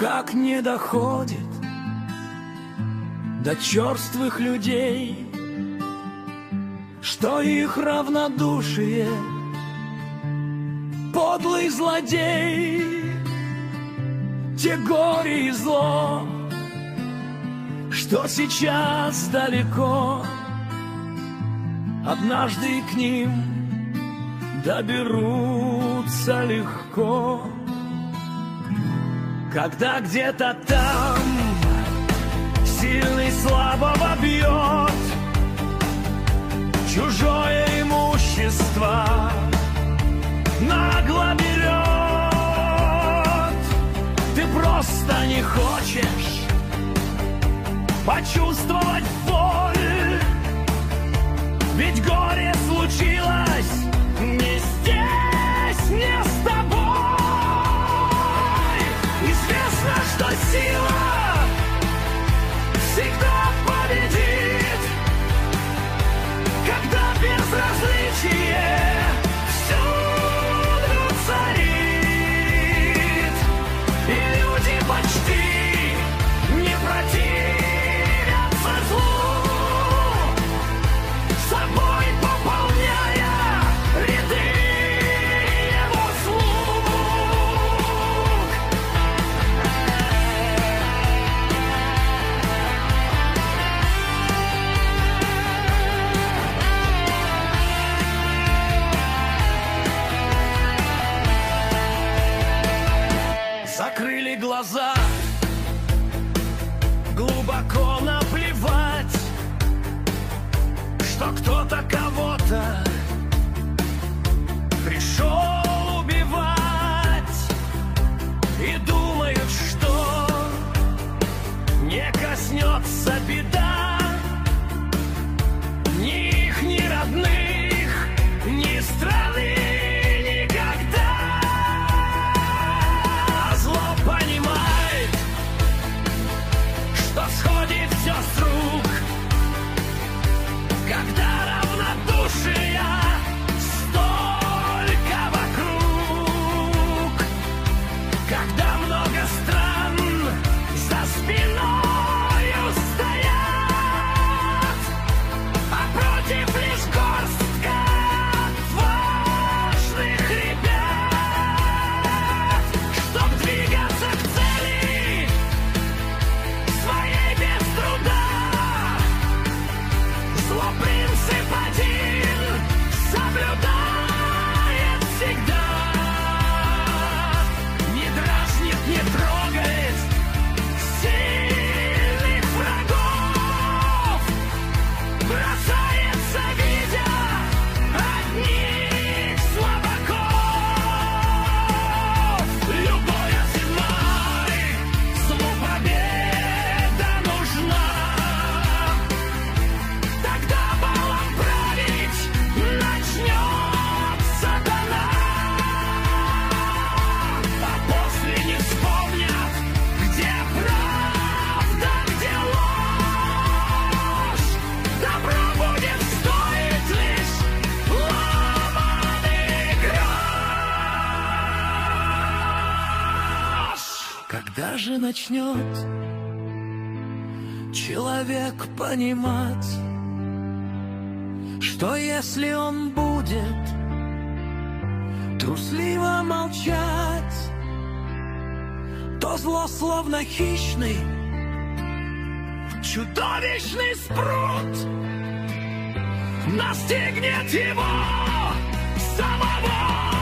как не доходит до черствых людей, что их равнодушие подлый злодей. Те горе и зло, что сейчас далеко, однажды к ним доберутся легко. Когда где-то там сильный слабого бьет, чужое имущество нагло берет, ты просто не хочешь почувствовать боль, ведь горе случилось не здесь, не с тобой. Известно, что сила всегда победит, когда безразличие всюду царит, и люди почти не противятся злу, собой пополняя ряды его слуг. Закрыли глаза, глубоко наплевать, что кто-то кого-то пришел убивать, и думают, что не коснется беда ни их, ни родных, ни страны. Сходит все с рук, когда равнодушия столько вокруг, когда много стран за спиною стоят, а против лишь горстка отважных ребят, чтоб двигаться к цели своей без труда. Зло принцип один соблюдает всегда, не дразнит, не трогает сильных врагов, бросается, видя одних слабаков. Любой ценой злу победа нужна, тогда балом править начнет сатана, а после не вспомнят, где правда, где ложь. Добро будет стоить лишь ломаный грош. Когда же начнет человек понимать, что если он будет трусливо молчать, то зло словно хищный, чудовищный спрут настигнет его самого.